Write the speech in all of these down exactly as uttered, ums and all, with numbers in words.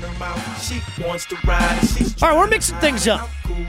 All right, we're mixing things up.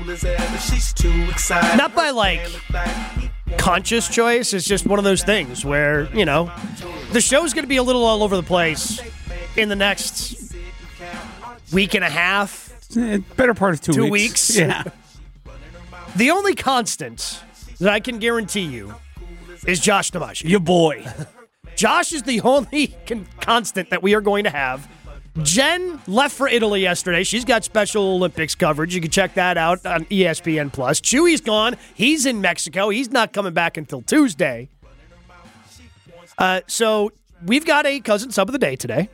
Not by, like, conscious choice. It's just one of those things where, you know, the show's going to be a little all over the place in the next week and a half. Better part of two, two weeks. weeks. Yeah. The only constant that I can guarantee you is Josh Namashi. Your boy. Josh is the only con- constant that we are going to have. Jen left for Italy yesterday. She's got Special Olympics coverage. You can check that out on E S P N Plus. Chewy's gone. He's in Mexico. He's not coming back until Tuesday. Uh, so we've got a cousin sub of the day today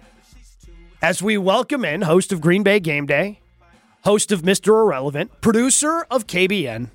as we welcome in host of Green Bay Game Day, host of Mister Irrelevant, producer of K B N,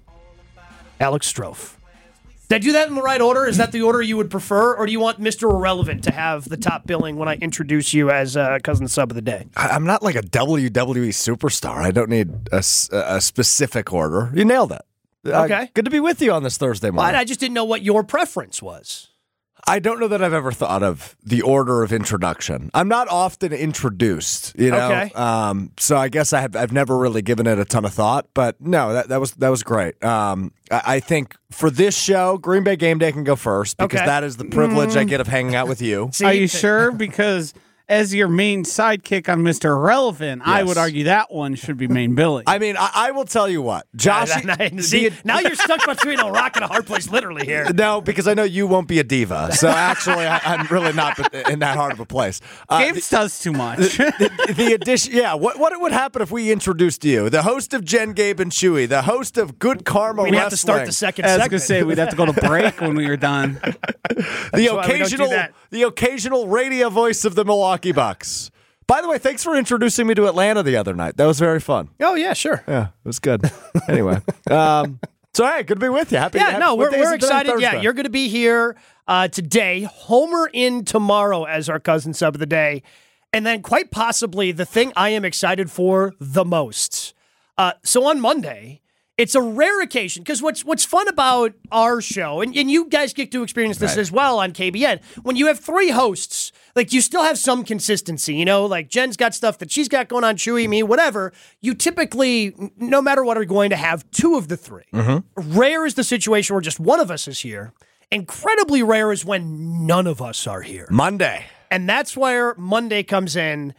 Alex Strofe. Did I do that in the right order? Is that the order you would prefer? Or do you want Mister Irrelevant to have the top billing when I introduce you as uh, cousin sub of the day? I'm not like a W W E superstar. I don't need a, a specific order. You nailed it. Okay. Uh, good to be with you on this Thursday morning. Well, I just didn't know what your preference was. I don't know that I've ever thought of the order of introduction. I'm not often introduced, you know. Okay. Um, so I guess I have I've never really given it a ton of thought. But no, that, that was that was great. Um, I, I think for this show, Green Bay Game Day can go first because Okay. that is the privilege Mm. I get of hanging out with you. See, Are you sure? Because as your main sidekick on Mister Irrelevant, I Yes. would argue that one should be main billing. I mean, I, I will tell you what, Josh. See, the- now you're stuck between a rock and a hard place, literally here. No, because I know you won't be a diva. So actually, I, I'm really not in that hard of a place. Uh, Games does too much. the, the addition, yeah. What what would happen if we introduced you, the host of Jen, Gabe, and Chewy, the host of Good Karma We'd Wrestling, have to start the second I was segment. going to say we'd have to go to break when we were done. the why we don't do occasional, that. the occasional radio voice of the Milwaukee Bucks. By the way, thanks for introducing me to Atlanta the other night. That was very fun. Oh, yeah, sure. Yeah, it was good. Anyway, um, so hey, good to be with you. Happy. Yeah, happy no, what we're, day is we're it today? excited. Yeah, Thursday. you're going to be here uh, today. Homer in tomorrow as our cousin sub of the day. And then quite possibly the thing I am excited for the most. Uh, so on Monday, it's a rare occasion because what's what's fun about our show, and, and you guys get to experience this Right. as well on K B N, when you have three hosts, like you still have some consistency, you know, like Jen's got stuff that she's got going on, Chewy, me, whatever. You typically, n- no matter what, are going to have two of the three. Rare is the situation where just one of us is here. Incredibly rare is when none of us are here. Monday. And that's where Monday comes in.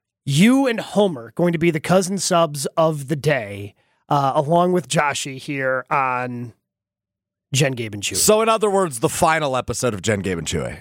You and Homer going to be the cousin subs of the day, uh, along with Joshy here on Jen, Gabe, and Chewy. So, in other words, the final episode of Jen, Gabe, and Chewy.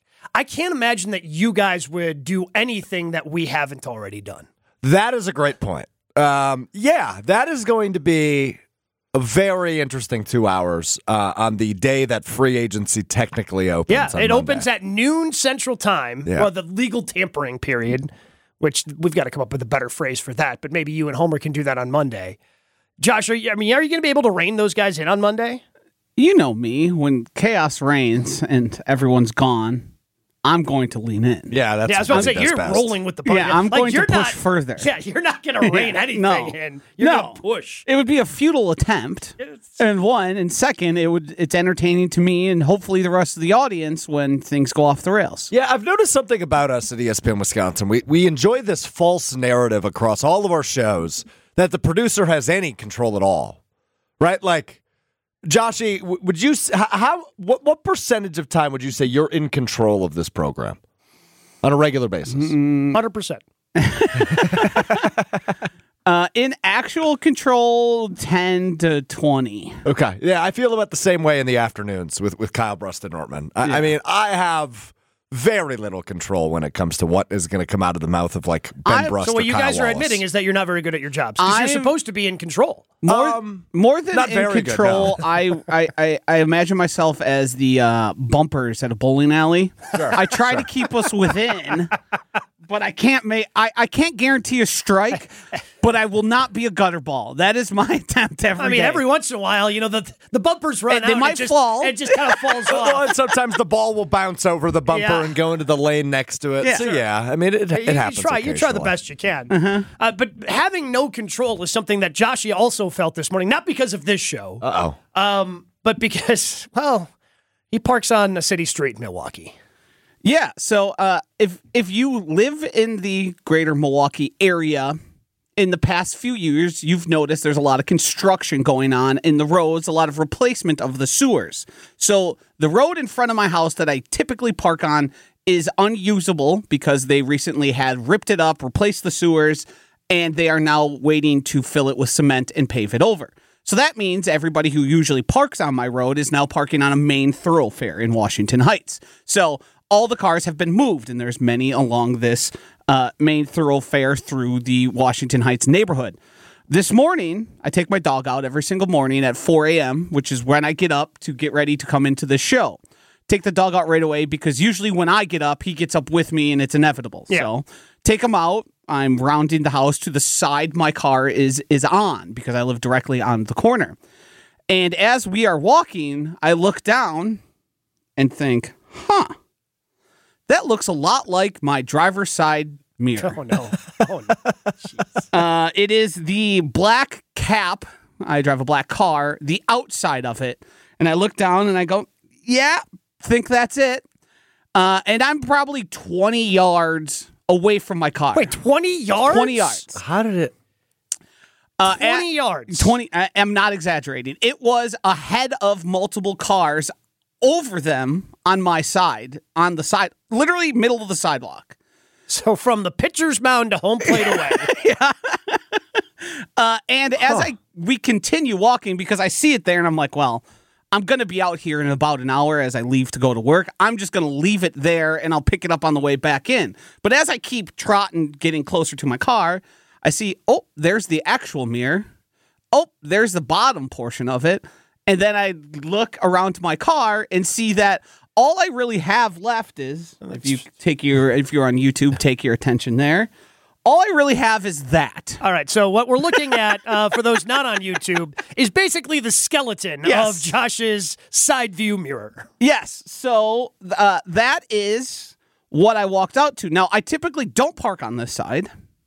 I can't imagine that you guys would do anything that we haven't already done. That is a great point. Um, yeah, that is going to be a very interesting two hours uh, on the day that free agency technically opens. Yeah, on it Monday. opens at noon Central Time, Yeah. well, the legal tampering period, which we've got to come up with a better phrase for that, but maybe you and Homer can do that on Monday. Josh, are you, I mean, are you going to be able to rein those guys in on Monday? You know me, when chaos reigns and everyone's gone, I'm going to lean in. Yeah, that's Yeah, I was about to say, that's you're best. rolling with the punch. Yeah, I'm Like, going to you're push not- further. Yeah, you're not going to rein anything No. in. You're No. going to push. It would be a futile attempt. And one, and second, it would it's entertaining to me and hopefully the rest of the audience when things go off the rails. Yeah, I've noticed something about us at E S P N Wisconsin. We we enjoy this false narrative across all of our shows that the producer has any control at all, right? Like, Joshy, w- would you s- h- how what what percentage of time would you say you're in control of this program on a regular basis? one hundred percent. Uh, in actual control, ten to twenty. Okay, yeah, I feel about the same way in the afternoons with with Kyle Brust and Nortman. I, I mean, I have very little control when it comes to what is going to come out of the mouth of like Ben I- Brust So what or you Kyle guys are Wallace. admitting is that you're not very good at your jobs because you're I'm- supposed to be in control. More, Um, more than not in very good, control, no. I, I, I, I imagine myself as the uh, bumpers at a bowling alley. I try to keep us within, but I can't make. I, I can't guarantee a strike, but I will not be a gutter ball. That is my attempt every I mean, day. every once in a while, you know, the the bumpers run And out. they and might it just, fall. It just kind of falls Well, off. and sometimes the ball will bounce over the bumper Yeah. and go into the lane next to it. Yeah. so Sure. yeah, I mean it, it you, happens. You try, you try the occasionally. best you can. Uh, but having no control is something that Joshy also felt this morning, not because of this show, Uh oh. um, but because, well, he parks on a city street in Milwaukee. Yeah, so uh, if if you live in the greater Milwaukee area, in the past few years, you've noticed there's a lot of construction going on in the roads, a lot of replacement of the sewers. So the road in front of my house that I typically park on is unusable because they recently had ripped it up, replaced the sewers, and they are now waiting to fill it with cement and pave it over. So that means everybody who usually parks on my road is now parking on a main thoroughfare in Washington Heights. So all the cars have been moved, and there's many along this uh, main thoroughfare through the Washington Heights neighborhood. This morning, I take my dog out every single morning at four a.m., which is when I get up to get ready to come into the show. Take the dog out right away because usually when I get up, he gets up with me, and it's inevitable. Yeah. So take him out. I'm rounding the house to the side my car is is on because I live directly on the corner. And as we are walking, I look down and think, huh, that looks a lot like my driver's side mirror. Oh, no. Oh, no. uh, it is the black cap. I drive a black car, the outside of it. And I look down and I go, yeah, think that's it. Uh, and I'm probably twenty yards away from my car. Wait, twenty yards? twenty yards. How did it? Uh, twenty yards. twenty. I am not exaggerating. It was ahead of multiple cars over them on my side, on the side, literally middle of the sidewalk. So from the pitcher's mound to home plate away. Yeah. uh, and as huh. I we continue walking, because I see it there, and I'm like, well, I'm going to be out here in about an hour as I leave to go to work. I'm just going to leave it there, and I'll pick it up on the way back in. But as I keep trotting, getting closer to my car, I see, oh, there's the actual mirror. Oh, there's the bottom portion of it. And then I look around to my car and see that all I really have left is, if you take your, if you're on YouTube, take your attention there. All I really have is that. All right, so what we're looking at, uh, for those not on YouTube, is basically the skeleton yes. of Josh's side view mirror. Yes, so uh, that is what I walked out to. Now, I typically don't park on this side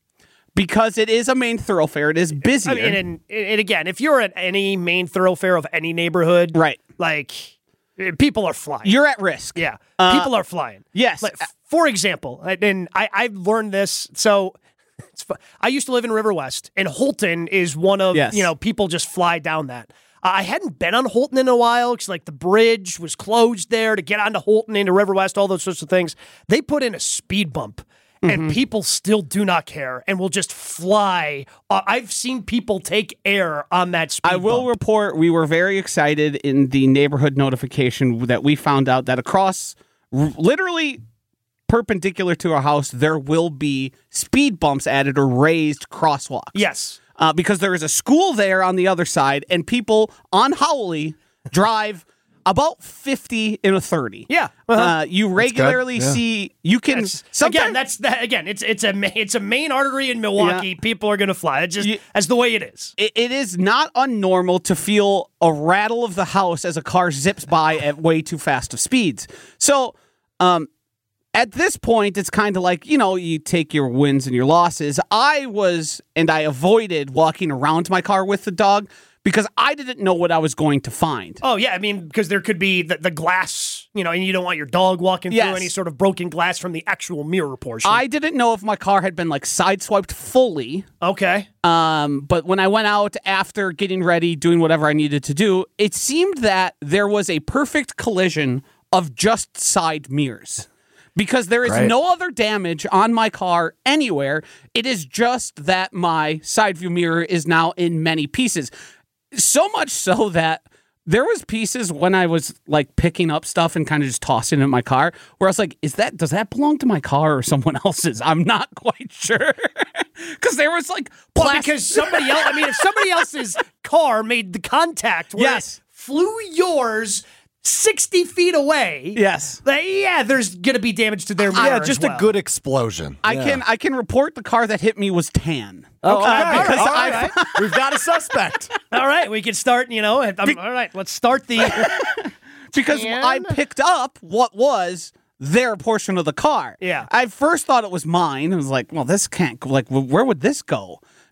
because it is a main thoroughfare. It is busier. I mean, and, and again, if you're at any main thoroughfare of any neighborhood, right, like, people are flying. You're at risk. Yeah, uh, people are flying. Yes. Like, for example, and I, I've learned this, so... It's fun. I used to live in River West, and Holton is one of, yes. you know, people just fly down that. Uh, I hadn't been on Holton in a while because, like, the bridge was closed there to get onto Holton into River West, all those sorts of things. They put in a speed bump, mm-hmm. and people still do not care and will just fly. Uh, I've seen people take air on that speed I will bump. report we were very excited in the neighborhood notification that we found out that across r- literally... perpendicular to our house, there will be speed bumps added or raised crosswalks. Yes. Uh, because there is a school there on the other side, and people on Howley drive about fifty in a thirty. Yeah. Uh-huh. Uh, you regularly yeah. see, you can... That's, again, that's that. Again, it's it's a it's a main artery in Milwaukee. Yeah. People are going to fly. It's just, you, that's the way it is. It, it is not unnormal to feel a rattle of the house as a car zips by at way too fast of speeds. So... um. At this point, it's kind of like, you know, you take your wins and your losses. I was, and I avoided walking around my car with the dog because I didn't know what I was going to find. Oh, yeah. I mean, because there could be the, the glass, you know, and you don't want your dog walking yes. through any sort of broken glass from the actual mirror portion. I didn't know if my car had been, like, sideswiped fully. Okay. Um, but when I went out after getting ready, doing whatever I needed to do, it seemed that there was a perfect collision of just side mirrors. Because there is right. no other damage on my car anywhere. It is just that my side view mirror is now in many pieces. So much so that there was pieces when I was like picking up stuff and kind of just tossing it in my car where I was like, is that, does that belong to my car or someone else's? I'm not quite sure. Because there was like... Well, plastic- because somebody else, I mean, if somebody else's car made the contact where yes. it flew yours... sixty feet away. Yes. Yeah, there's going to be damage to their mirror. Yeah, just as well. a good explosion. I yeah. can I can report the car that hit me was tan. Oh, okay. Uh, because all I, right. we've got a suspect. All right, we can start, you know, I'm, all right, let's start the... because tan? I picked up what was their portion of the car. Yeah. I first thought it was mine. I was like, well, this can't, like, where would this go?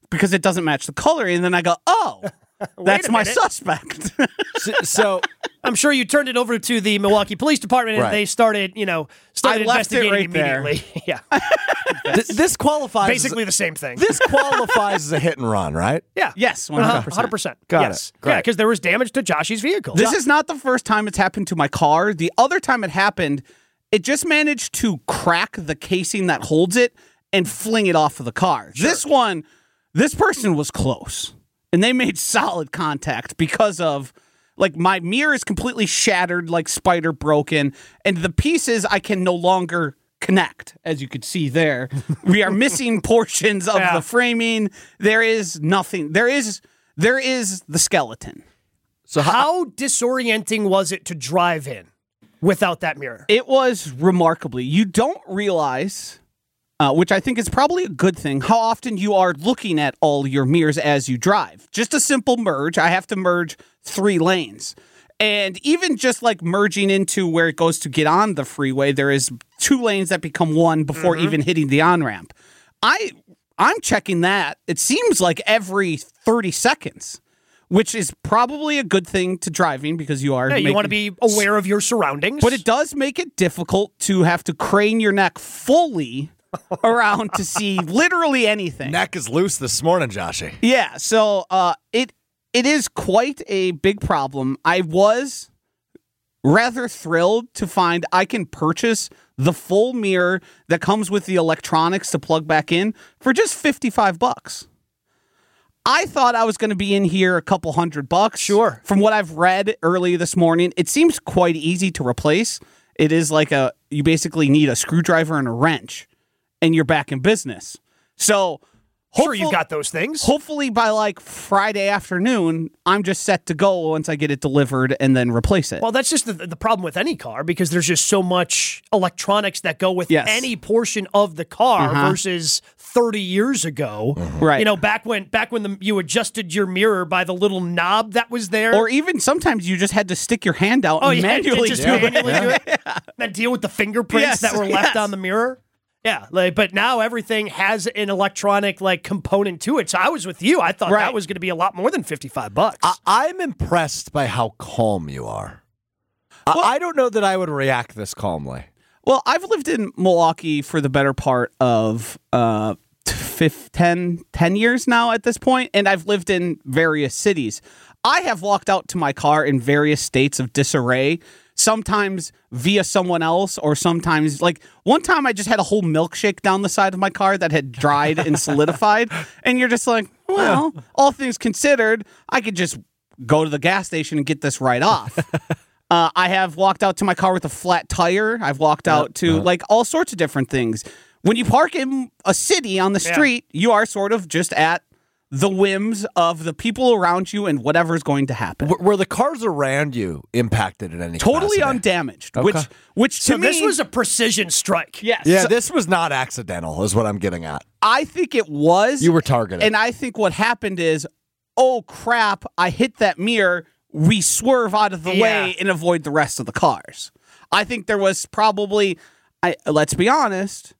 because it doesn't match the coloring. And then I go, oh, that's my minute. suspect. So, so I'm sure you turned it over to the Milwaukee Police Department and Right. they started, you know, started I left it investigating right there. immediately. yeah. th- this qualifies Basically the same thing. This qualifies as a hit and run, right? yeah. Yes, one Uh-huh, hundred one percent. hundred percent. Got yes. it. Great. Yeah, because there was damage to Joshy's vehicle. This is not the first time it's happened to my car. The other time it happened, it just managed to crack the casing that holds it and fling it off of the car. This one, this person was close. And they made solid contact because of, like, my mirror is completely shattered, like spider broken, and the pieces I can no longer connect, as you could see there. We are missing portions of Yeah. the framing. There is nothing. There is there is the skeleton. So How disorienting was it to drive in without that mirror? It was remarkably. You don't realize, uh, which I think is probably a good thing, how often you are looking at all your mirrors as you drive. Just a simple merge. I have to merge three lanes. And even just like merging into where it goes to get on the freeway, there is two lanes that become one before even hitting the on-ramp. I, I'm checking that. It seems like every thirty seconds, which is probably a good thing to driving because you are Yeah, you making- want to be aware of your surroundings. but it does make it difficult to have to crane your neck fully around to see literally anything. neck is loose this morning, Joshy. Yeah, so uh, it it is quite a big problem. I was rather thrilled to find I can purchase the full mirror that comes with the electronics to plug back in for just fifty-five bucks. I thought I was going to be in here a couple hundred bucks. Sure. From what I've read early this morning, it seems quite easy to replace. It is like a, you basically need a screwdriver and a wrench, and you're back in business. So, Sure, hopeful- you've got those things. hopefully by like Friday afternoon, I'm just set to go once I get it delivered and then replace it. Well, that's just the, the problem with any car because there's just so much electronics that go with Yes. any portion of the car Uh-huh. versus thirty years ago. Right. You know, back when back when the, you adjusted your mirror by the little knob that was there. Or even sometimes you just had to stick your hand out oh, and yeah, manually just do it. manually do it. Then deal with the fingerprints Yes, that were left yes. on the mirror. Yeah, like, but now everything has an electronic like component to it. So I was with you. I thought Right. that was going to be a lot more than fifty-five bucks. I- I'm impressed by how calm you are. I-, I don't know that I would react this calmly. Well, I've lived in Milwaukee for the better part of uh, fifteen, ten, ten years now at this point, and I've lived in various cities. I have walked out to my car in various states of disarray, sometimes via someone else, or sometimes, like, one time I just had a whole milkshake down the side of my car that had dried and solidified, and you're just like, well, all things considered, I could just go to the gas station and get this right off. Uh, I have walked out to my car with a flat tire. I've walked out to like all sorts of different things. When you park in a city on the Yeah. street, you are sort of just at the whims of the people around you and whatever's going to happen. W- were the cars around you impacted in any Totally capacity? undamaged, Okay. which which to so me, this was a precision strike. yes, Yeah, so this was not accidental, is what I'm getting at. I think it was. You were targeted. And I think what happened is, oh crap, I hit that mirror. We swerve out of the Yeah. way and avoid the rest of the cars. I think there was probably, I, let's be honest,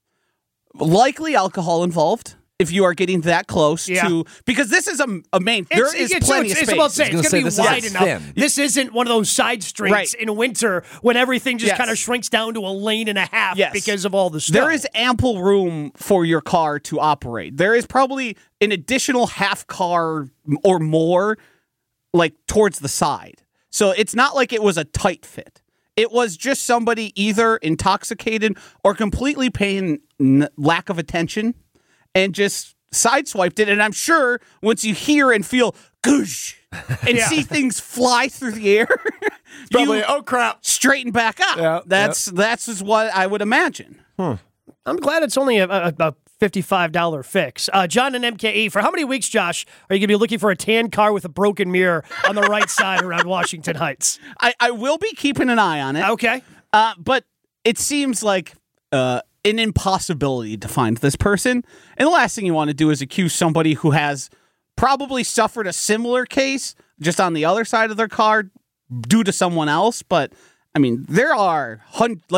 likely alcohol involved. If you are getting that close Yeah. to, because this is a, a main, there It's- is it's- plenty it's, of it's space. about saying I was it's gonna going to say, be this wide is enough. thin. This isn't one of those side streets Right. in winter when everything just Yes. kind of shrinks down to a lane and a half Yes. because of all the snow. There is ample room for your car to operate. There is probably an additional half car or more, like towards the side. So it's not like it was a tight fit. It was just somebody either intoxicated or completely paying n- lack of attention and just sideswiped it. And I'm sure once you hear and feel goosh and Yeah. see things fly through the air, Probably, you oh crap. straighten back up. Yeah, that's that's is what I would imagine. I'm glad it's only a, a, a fifty-five dollars fix. Uh, John and M K E, for how many weeks, Josh, are you going to be looking for a tan car with a broken mirror on the right side around Washington Heights? I, I will be keeping an eye on it. Okay. Uh, but it seems like uh, an impossibility to find this person. And the last thing you want to do is accuse somebody who has probably suffered a similar case just on the other side of their car due to someone else. But I mean, there are hun- like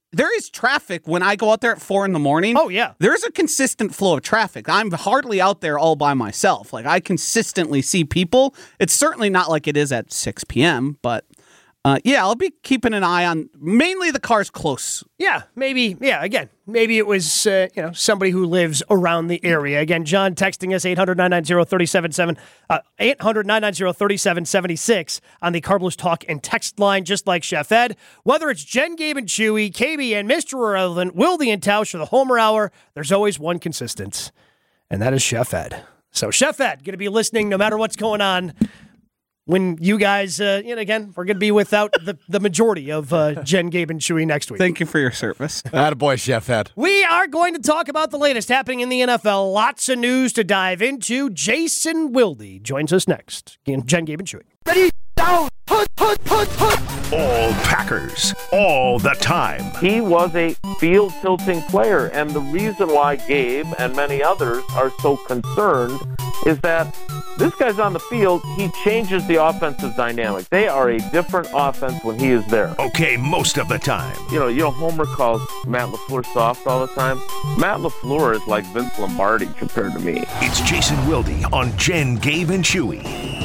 there is traffic when I go out there at four in the morning. Oh, yeah. There's a consistent flow of traffic. I'm hardly out there all by myself. Like, I consistently see people. It's certainly not like it is at six p.m., but uh, yeah, I'll be keeping an eye on mainly the cars close. Yeah, maybe, yeah, again, maybe it was, uh, you know, somebody who lives around the area. Again, John texting us eight hundred, nine nine zero, three seven seven, uh, eight hundred, nine nine zero, three seven seven six on the Carblos Talk and text line, just like Chef Ed. Whether it's Jen, Gabe, and Chewy, K B, and Mister Irrelevant, Wildy, and Tausch for the Homer Hour, there's always one consistent, and that is Chef Ed. So Chef Ed, going to be listening no matter what's going on. When you guys, uh, you know, again, we're going to be without the, the majority of uh, Jen, Gabe, and Chewy next week. Thank you for your service. Attaboy, Chef Ed. We are going to talk about the latest happening in the N F L. Lots of news to dive into. Jason Wilde joins us next. Again, Jen, Gabe, and Chewy. Ready, down, put, put, put, put. All Packers, all the time. He was a field-tilting player, and the reason why Gabe and many others are so concerned is that this guy's on the field, he changes the offensive dynamic. They are a different offense when he is there. Okay, most of the time. You know, you know, Homer calls Matt LaFleur soft all the time. Matt LaFleur is like Vince Lombardi compared to me. It's Jason Wilde on Jen, Gabe, and Chewy.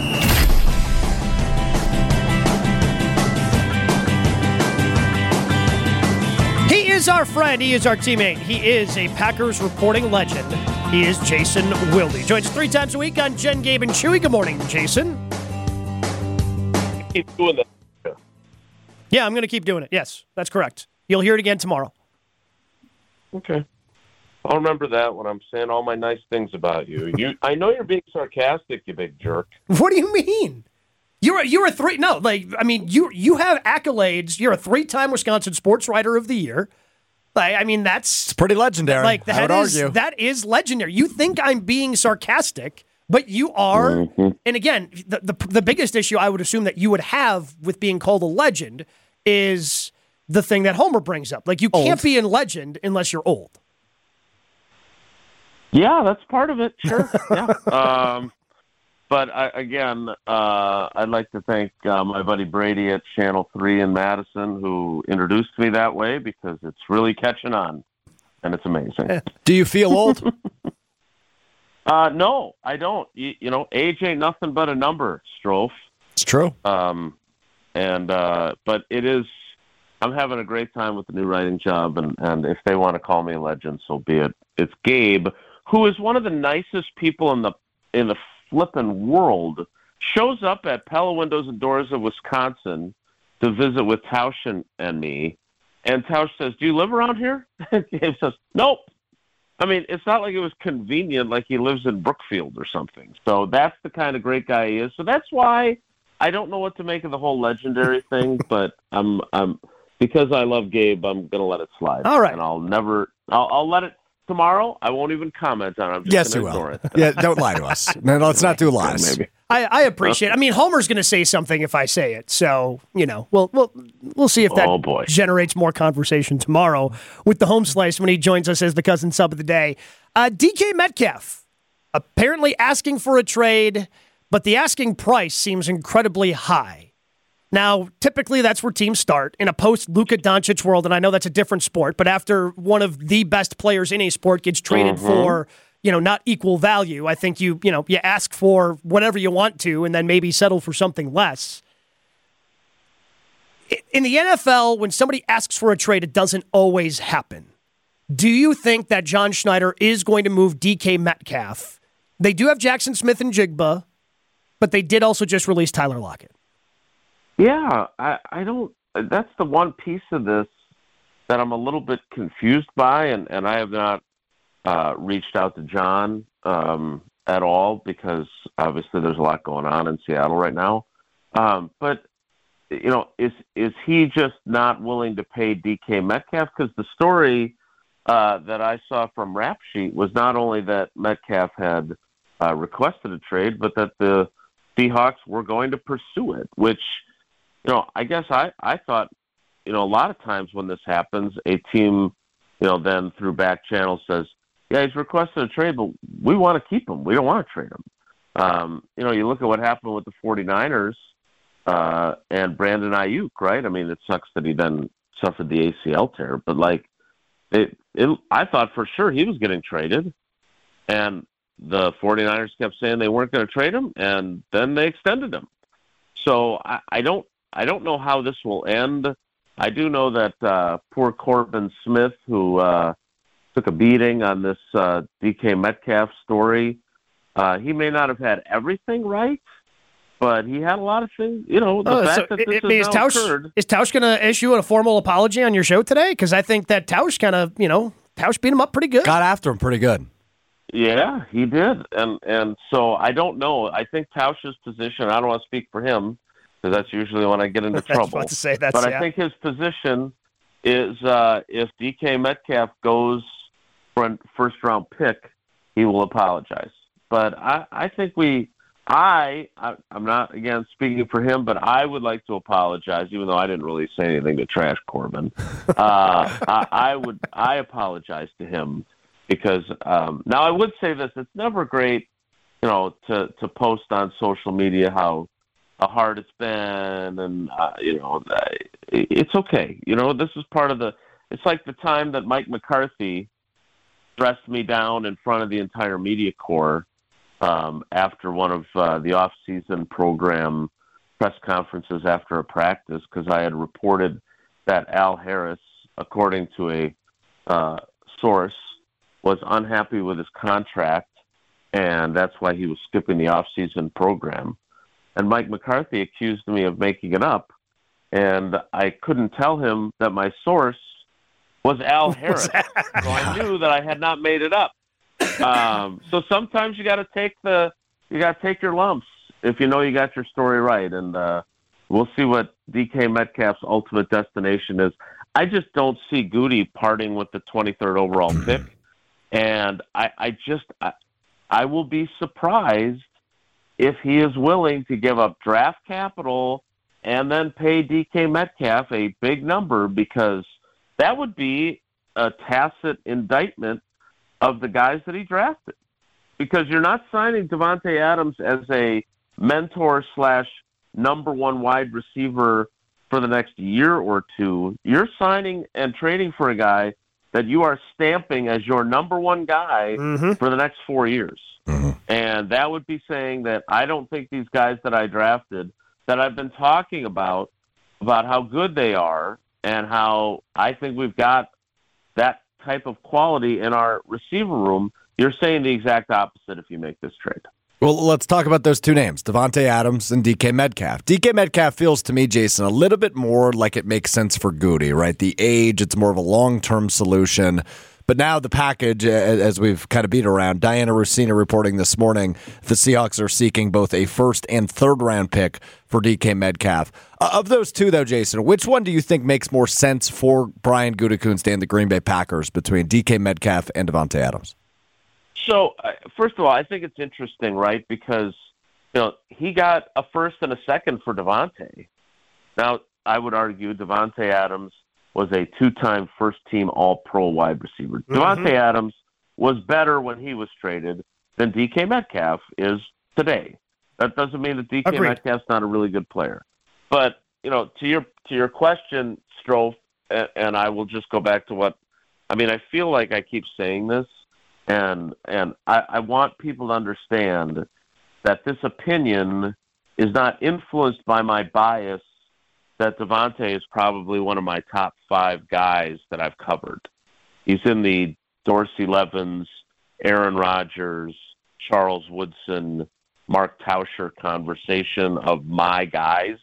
He is our friend. He is our teammate. He is a Packers reporting legend. He is Jason Wilde. Joins us three times a week on Jen, Gabe, and Chewy. Good morning, Jason. Keep doing that. Yeah, I'm going to keep doing it. Yes, that's correct. You'll hear it again tomorrow. Okay. I'll remember that when I'm saying all my nice things about you. You, I know you're being sarcastic, you big jerk. What do you mean? You're a, you're a three. No, like I mean, you you have accolades. You're a three-time Wisconsin Sports Writer of the Year. Like, I mean, that's It's pretty legendary. Like I would that is argue. that is legendary. You think I'm being sarcastic, but you are. Mm-hmm. And again, the, the the biggest issue I would assume that you would have with being called a legend is the thing that Homer brings up. Like you Old. can't be a legend unless you're old. Yeah, that's part of it. Sure. Yeah. Um, but I, again, uh, I'd like to thank uh, my buddy Brady at Channel three in Madison who introduced me that way because it's really catching on, and it's amazing. Do you feel old? uh, no, I don't. You, you know, age ain't nothing but a number, Strofe. It's true. Um, and uh, but it is. I'm having a great time with the new writing job, and, and if they want to call me a legend, so be it. It's Gabe, who is one of the nicest people in the in the flippin' world, shows up at Pella Windows and Doors of Wisconsin to visit with Tausch and, and me, and Tausch says, "Do you live around here?" Gabe says, "Nope." I mean, it's not like it was convenient, like he lives in Brookfield or something. So that's the kind of great guy he is. So that's why I don't know what to make of the whole legendary thing, but I'm I'm because I love Gabe, I'm gonna let it slide. All right, and I'll never, I'll, I'll let it. Tomorrow, I won't even comment on it. I'm just Yes, you gonna ignore will. it. Yeah, don't lie to us. No, let's not do lies. Maybe. I, I appreciate it. I mean, Homer's going to say something if I say it. So, you know, we'll, we'll, we'll see if that Oh, boy. generates more conversation tomorrow with the home slice when he joins us as the cousin sub of the day. Uh, D K Metcalf, apparently asking for a trade, but the asking price seems incredibly high. Now, typically that's where teams start in a post-Luka Doncic world, and I know that's a different sport, but after one of the best players in a sport gets traded Mm-hmm. for, you know, not equal value, I think you, you know, you ask for whatever you want to and then maybe settle for something less. In the N F L, when somebody asks for a trade, it doesn't always happen. Do you think that John Schneider is going to move D K Metcalf? They do have Jackson Smith and Jigba, but they did also just release Tyler Lockett. Yeah, I, I don't. That's the one piece of this that I'm a little bit confused by, and, and I have not uh, reached out to John um, at all because obviously there's a lot going on in Seattle right now. Um, but you know, is is he just not willing to pay D K Metcalf? Because the story uh, that I saw from Rap Sheet was not only that Metcalf had uh, requested a trade, but that the Seahawks were going to pursue it, which. You know, I guess I, I thought, you know, a lot of times when this happens, a team, you know, then through back channel says, yeah, he's requested a trade, but we want to keep him. We don't want to trade him. Um, you know, you look at what happened with the 49ers uh, and Brandon Ayuk, right? I mean, it sucks that he then suffered the A C L tear. But like, it, it, I thought for sure he was getting traded, and the 49ers kept saying they weren't going to trade him, and then they extended him. So I, I don't, I don't know how this will end. I do know that uh, poor Corbin Smith, who uh, took a beating on this uh, D K Metcalf story, uh, he may not have had everything right, but he had a lot of things. You know, the oh, fact so that this it, has is now Tausch, occurred. Is Tausch going to issue a formal apology on your show today? Because I think that Tausch kind of, you know, Tausch beat him up pretty good. Got after him pretty good. Yeah, he did, and and so I don't know. I think Tausch's position. I don't want to speak for him because that's usually when I get into trouble. I was about to say that's, but yeah. I think his position is uh, if D K Metcalf goes for a first round pick, he will apologize. But I, I think we, I, I, I'm not again speaking for him, but I would like to apologize, even though I didn't really say anything to trash Corbin. uh, I, I would, I apologize to him. Because um, now I would say this: it's never great, you know, to, to post on social media how how hard it's been, and uh, you know, it's okay. You know, this is part of the. It's like the time that Mike McCarthy dressed me down in front of the entire media corps um, after one of uh, the off-season program press conferences after a practice because I had reported that Al Harris, according to a uh, source, was unhappy with his contract, and that's why he was skipping the off-season program. And Mike McCarthy accused me of making it up, and I couldn't tell him that my source was Al Harris, so I knew that I had not made it up. Um, so sometimes you got to take the you got to take your lumps if you know you got your story right, and uh, we'll see what D K Metcalf's ultimate destination is. I just don't see Goody parting with the twenty-third overall pick. And I, I just, I, I will be surprised if he is willing to give up draft capital and then pay D K Metcalf a big number, because that would be a tacit indictment of the guys that he drafted. Because you're not signing Davante Adams as a mentor slash number one wide receiver for the next year or two. You're signing and trading for a guy that you are stamping as your number one guy mm-hmm. for the next four years. Mm-hmm. And that would be saying that I don't think these guys that I drafted, that I've been talking about, about how good they are and how I think we've got that type of quality in our receiver room, you're saying the exact opposite if you make this trade. Well, let's talk about those two names, Davante Adams and D K Metcalf. D K Metcalf feels to me, Jason, a little bit more like it makes sense for Goody, right? The age, it's more of a long-term solution. But now the package, as we've kind of beat around, Diana Russini reporting this morning, the Seahawks are seeking both a first and third-round pick for D K Metcalf. Uh, of those two, though, Jason, which one do you think makes more sense for Brian Gutekunst and the Green Bay Packers between D K Metcalf and Davante Adams? So, uh, first of all, I think it's interesting, right? Because, you know, he got a first and a second for Davante. Now, I would argue Davante Adams was a two-time first-team All-Pro wide receiver. Mm-hmm. Davante Adams was better when he was traded than D K Metcalf is today. That doesn't mean that D K Agreed. Metcalf's not a really good player. But, you know, to your to your question, Strofe, and, and I will just go back to what, I mean, I feel like I keep saying this, And and I, I want people to understand that this opinion is not influenced by my bias that Davante is probably one of my top five guys that I've covered. He's in the Dorsey Levens, Aaron Rodgers, Charles Woodson, Mark Tauscher conversation of my guys.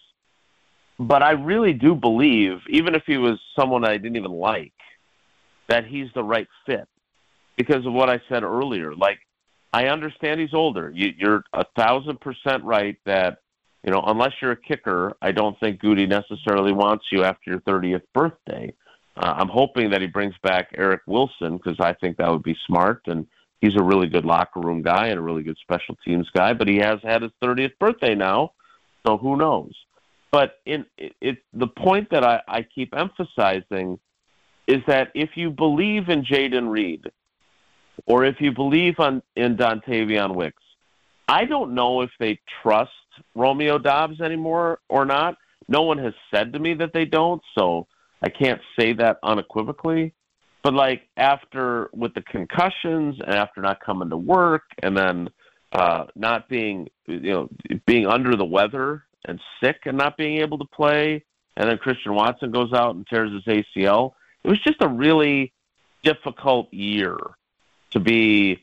But I really do believe, even if he was someone I didn't even like, that he's the right fit. Because of what I said earlier, like, I understand he's older. You, you're a thousand percent right that, you know, unless you're a kicker, I don't think Goody necessarily wants you after your thirtieth birthday. Uh, I'm hoping that he brings back Eric Wilson, because I think that would be smart, and he's a really good locker room guy and a really good special teams guy, but he has had his thirtieth birthday now, so who knows? But in it, it the point that I, I keep emphasizing is that if you believe in Jaden Reed, or if you believe on, in Dontavion Wicks, I don't know if they trust Romeo Doubs anymore or not. No one has said to me that they don't, so I can't say that unequivocally. But like after with the concussions and after not coming to work and then uh, not being, you know, being under the weather and sick and not being able to play, and then Christian Watson goes out and tears his A C L. It was just a really difficult year to be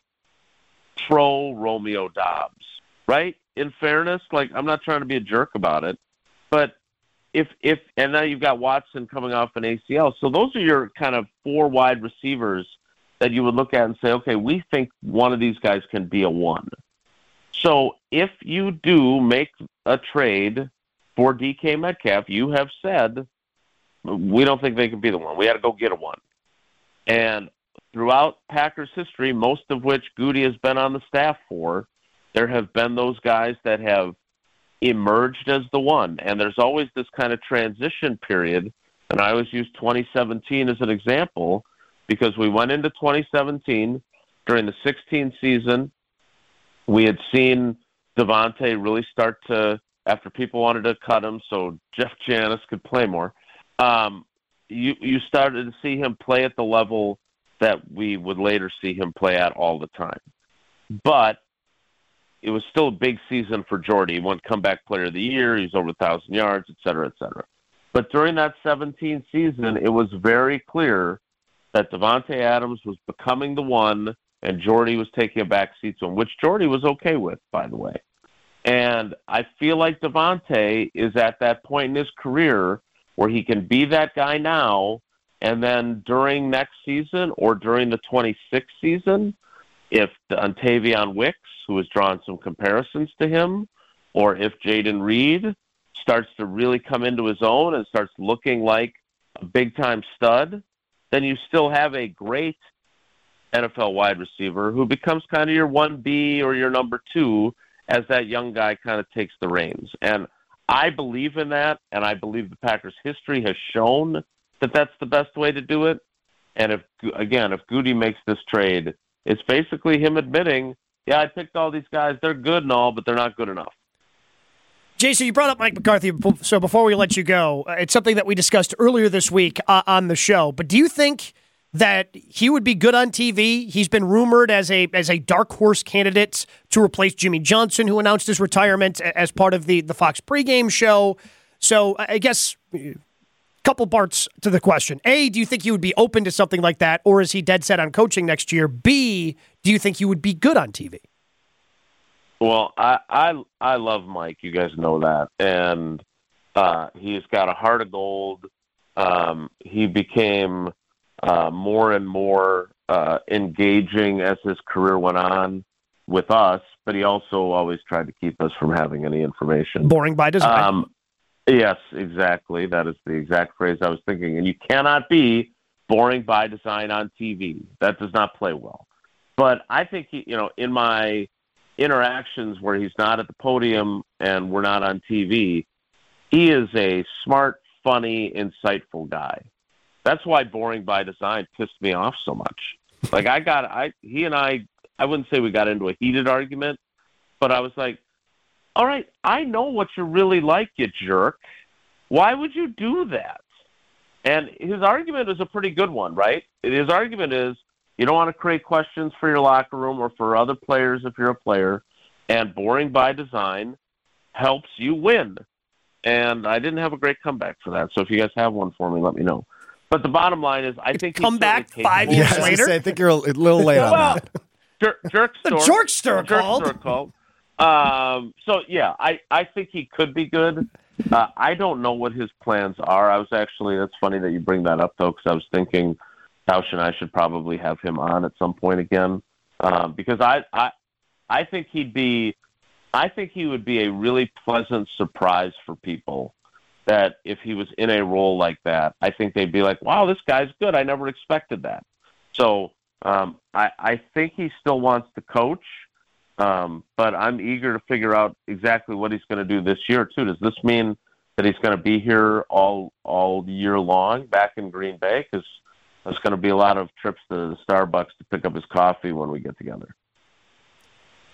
pro Romeo Dobbs, right? In fairness, like I'm not trying to be a jerk about it, but if if and now you've got Watson coming off an A C L, so those are your kind of four wide receivers that you would look at and say, okay, we think one of these guys can be a one. So if you do make a trade for D K Metcalf, you have said we don't think they can be the one. We got to go get a one. And throughout Packers history, most of which Goody has been on the staff for, there have been those guys that have emerged as the one. And there's always this kind of transition period. And I always use twenty seventeen as an example because we went into twenty seventeen during the sixteen season. We had seen Devontae really start to, after people wanted to cut him so Jeff Janis could play more, um, you, you started to see him play at the level that we would later see him play at all the time. But it was still a big season for Jordy. He won comeback player of the year. He was over one thousand yards, et cetera, et cetera. But during that seventeen season, it was very clear that Devontae Adams was becoming the one and Jordy was taking a back seat to him, which Jordy was okay with, by the way. And I feel like Devontae is at that point in his career where he can be that guy now, and then during next season or during the twenty-six season, if the Ontavion Wicks, who has drawn some comparisons to him, or if Jaden Reed starts to really come into his own and starts looking like a big-time stud, then you still have a great N F L wide receiver who becomes kind of your one B or your number two as that young guy kind of takes the reins. And I believe in that, and I believe the Packers' history has shown that that's the best way to do it. And if, again, if Goody makes this trade, it's basically him admitting, yeah, I picked all these guys. They're good and all, but they're not good enough. Jason, you brought up Mike McCarthy, so before we let you go, it's something that we discussed earlier this week uh, on the show, but do you think that he would be good on T V? He's been rumored as a as a dark horse candidate to replace Jimmy Johnson, who announced his retirement as part of the, the Fox pregame show. So I guess a couple parts to the question. A, do you think he would be open to something like that, or is he dead set on coaching next year? B, do you think he would be good on T V? Well, I I, I love Mike. You guys know that. And uh, he's got a heart of gold. Um, he became uh, more and more uh, engaging as his career went on with us, but he also always tried to keep us from having any information. Boring by design. Um, yes, exactly. That is the exact phrase I was thinking. And you cannot be boring by design on T V. That does not play well. But I think, he, you know, in my interactions where he's not at the podium and we're not on T V, he is a smart, funny, insightful guy. That's why boring by design pissed me off so much. Like I got, I he and I, I wouldn't say we got into a heated argument, but I was like, all right, I know what you're really like, you jerk. Why would you do that? And his argument is a pretty good one, right? His argument is, you don't want to create questions for your locker room or for other players if you're a player, and boring by design helps you win. And I didn't have a great comeback for that. So if you guys have one for me, let me know. But the bottom line is, I think come back five yeah, years later. Say, I think you're a little late on well, that. Jer- jerkster, the jerkster called. Jerkster called. Um, so yeah, I, I think he could be good. Uh, I don't know what his plans are. I was actually, that's funny that you bring that up though, because I was thinking Tausch and I should probably have him on at some point again, um, because I, I, I think he'd be, I think he would be a really pleasant surprise for people. That if he was in a role like that, I think they'd be like, "Wow, this guy's good. I never expected that." So um, I, I think he still wants to coach, um, but I'm eager to figure out exactly what he's going to do this year too. Does this mean that he's going to be here all all year long back in Green Bay? Because there's going to be a lot of trips to the Starbucks to pick up his coffee when we get together.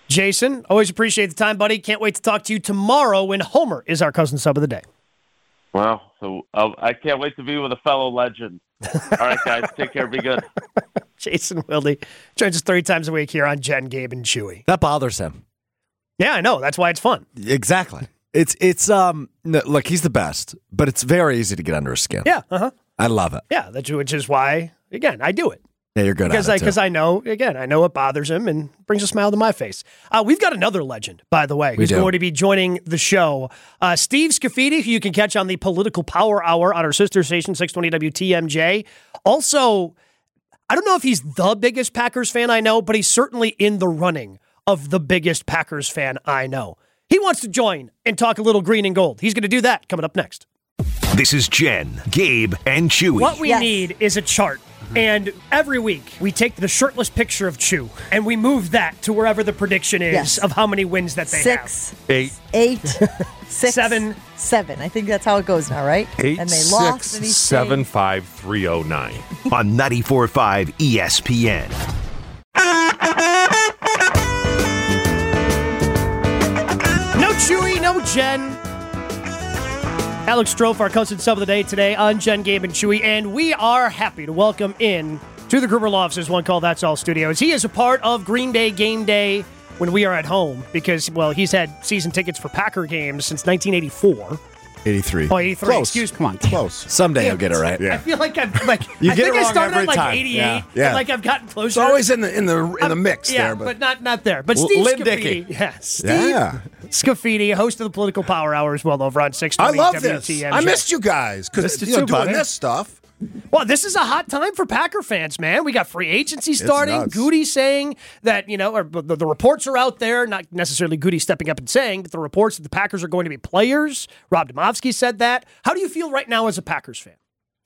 Jason, always appreciate the time, buddy. Can't wait to talk to you tomorrow when Homer is our cousin sub of the day. Well, so uh, I can't wait to be with a fellow legend. All right, guys, take care. Be good. Jason Wilde joins us three times a week here on Jen, Gabe, and Chewy. That bothers him. Yeah, I know. That's why it's fun. Exactly. It's it's um no, look, he's the best, but it's very easy to get under his skin. Yeah, uh huh. I love it. Yeah, that's which is why again I do it. Yeah, you're good because at I it too. because I know again I know it bothers him and brings a smile to my face. Uh, we've got another legend, by the way, who's do. going to be joining the show. Uh, Steve Scafidi, who you can catch on the Political Power Hour on our sister station six twenty W T M J. Also, I don't know if he's the biggest Packers fan I know, but he's certainly in the running of the biggest Packers fan I know. He wants to join and talk a little green and gold. He's going to do that coming up next. This is Jen, Gabe, and Chewy. What we Yes. need is a chart. And every week, we take the shirtless picture of Chew, and we move that to wherever the prediction is Yes. of how many wins that they Six, have. Eight. eight, six, Seven. seven. I think that's how it goes now, right? Eight, and they six, lost, and he seven, stayed. five, three, oh, nine. on ninety-four point five E S P N. No Chewy, no Jen. Alex Strofe, our cousin sub of the day today on Jen, Gabe, and Chewy, and we are happy to welcome in to the Gruber Law Office's One Call That's All Studios. He is a part of Green Bay Game Day when we are at home because, well, he's had season tickets for Packer games since nineteen eighty-four. eighty-three. Oh, eighty-three, Close. excuse me. Come on, Close. Someday you'll get it right. I feel like I'm like You I get think it I wrong started every at like time. eighty-eight, Yeah. Yeah. and like I've gotten closer. It's always in the in the in the I'm- mix yeah, there, but, not not there. But L- Steve Lynn Scafidi, Dickey. yeah, Steve Yeah. Scafidi, host of the Political Power Hour as well over on six I twenty love W this. T M J. I missed you guys because Missed you you know, too, doing buddy. this stuff. Well, this is a hot time for Packer fans, man. We got free agency starting. nuts. Goody saying that, you know, or the, the reports are out there, not necessarily Goody stepping up and saying, but the reports that the Packers are going to be players. Rob Demovsky said that. How do you feel right now as a Packers fan?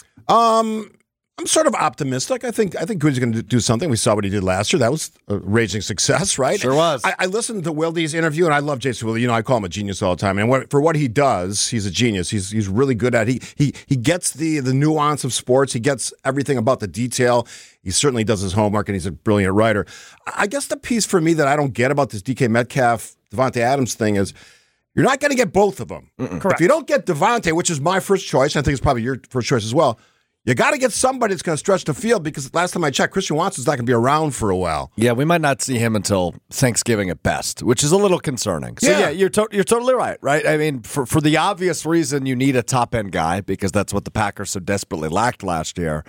Um, I'm sort of optimistic. I think I think Goody's going to do something. We saw what he did last year. That was a raging success, right? Sure was. I, I listened to Wilde's interview, and I love Jason Wilde. You know, I call him a genius all the time. And what, for what he does, he's a genius. He's he's really good at it. He he he gets the the nuance of sports. He gets everything about the detail. He certainly does his homework, and he's a brilliant writer. I guess the piece for me that I don't get about this D K Metcalf, Devontae Adams thing is you're not going to get both of them. Correct. If you don't get Devontae, which is my first choice, and I think it's probably your first choice as well, you got to get somebody that's going to stretch the field because last time I checked, Christian Watson's not going to be around for a while. Yeah, we might not see him until Thanksgiving at best, which is a little concerning. So yeah, Yeah. you're to- you're totally right, right? I mean, for for the obvious reason, you need a top end guy because that's what the Packers so desperately lacked last year.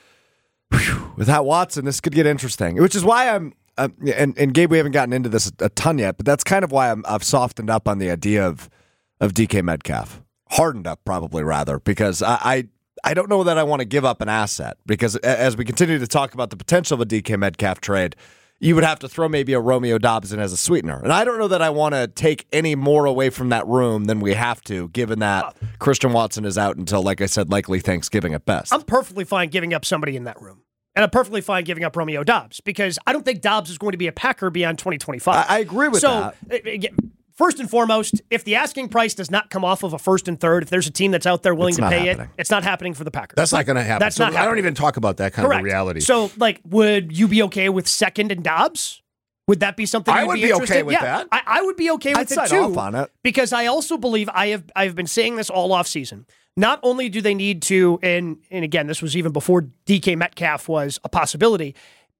Whew. Without Watson, this could get interesting, which is why I'm. Uh, and, and Gabe, we haven't gotten into this a ton yet, but that's kind of why I'm, I've softened up on the idea of of D K Metcalf, hardened up probably rather, because I. I I don't know that I want to give up an asset because as we continue to talk about the potential of a D K Metcalf trade, you would have to throw maybe a Romeo Doubs in as a sweetener. And I don't know that I want to take any more away from that room than we have to, given that Christian Watson is out until, like I said, likely Thanksgiving at best. I'm perfectly fine giving up somebody in that room. And I'm perfectly fine giving up Romeo Doubs because I don't think Doubs is going to be a Packer beyond twenty twenty-five. I, I agree with so, that. uh, uh, first and foremost, if the asking price does not come off of a first and third, if there's a team that's out there willing It's to not pay happening. it, it's not happening for the Packers. That's not going to happen. That's So not I don't happening. even talk about that kind Correct. of a reality. So, like, would you be okay with second and Dobbs? Would that be something I you'd would be be interested okay in? with Yeah, that. I, I would be okay with I'd it sign too. off on it. Because I also believe I have I've been saying this all off season. Not only do they need to, and and again, this was even before D K Metcalf was a possibility.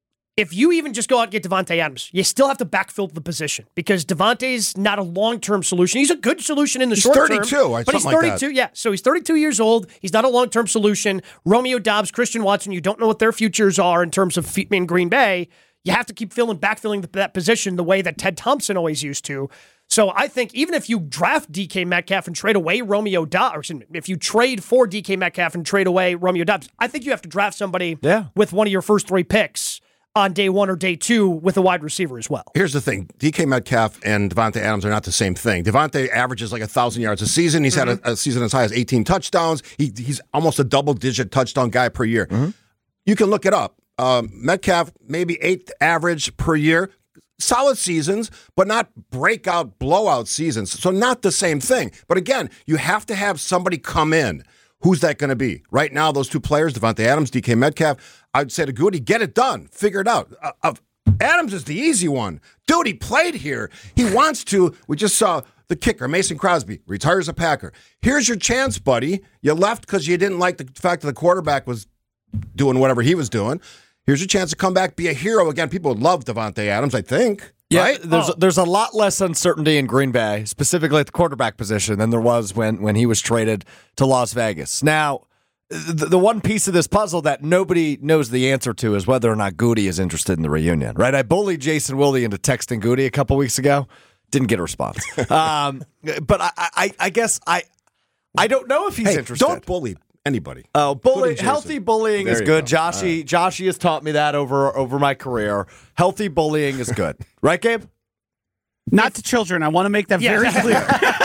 If you even just go out and get Devontae Adams, you still have to backfill the position because Devontae's not a long-term solution. He's a good solution in the He's short term. thirty-two, or but he's something like that. thirty-two. Yeah, so he's thirty-two years old. He's not a long-term solution. Romeo Doubs, Christian Watson, you don't know what their futures are in terms of fe- in Green Bay. You have to keep filling, backfilling the, that position the way that Ted Thompson always used to. So I think even if you draft D K Metcalf and trade away Romeo Doubs, or excuse me, if you trade for D K Metcalf and trade away Romeo Doubs, I think you have to draft somebody Yeah. with one of your first three picks on day one or day two with a wide receiver as well. Here's the thing. D K Metcalf and Devontae Adams are not the same thing. Devontae averages like one thousand yards a season. He's Mm-hmm. had a, a season as high as eighteen touchdowns. He, he's almost a double-digit touchdown guy per year. Mm-hmm. You can look it up. Um, Metcalf, maybe eighth average per year. Solid seasons, but not breakout, blowout seasons. So not the same thing. But again, you have to have somebody come in. Who's that going to be? Right now, those two players, Devontae Adams, D K Metcalf, I'd say to Goody, get it done. Figure it out. Uh, uh, Adams is the easy one. Dude, he played here. He wants to. We just saw the kicker, Mason Crosby, retires a Packer. Here's your chance, buddy. You left because you didn't like the fact that the quarterback was doing whatever he was doing. Here's your chance to come back, be a hero again. People would love Davante Adams, I think. Yeah, right? there's Oh. there's a lot less uncertainty in Green Bay, specifically at the quarterback position, than there was when when he was traded to Las Vegas. Now, the, the one piece of this puzzle that nobody knows the answer to is whether or not Goody is interested in the reunion. Right? I bullied Jason Wilde into texting Goody a couple weeks ago. Didn't get a response. um, but I, I, I guess I I don't know if he's Hey, interested. don't bully anybody. Oh, bully, Jason. healthy bullying There is you good. go. Joshy, Joshy has taught me that over over my career. Healthy bullying is good, right, Gabe? Not to children. I want to make that Yeah. very clear.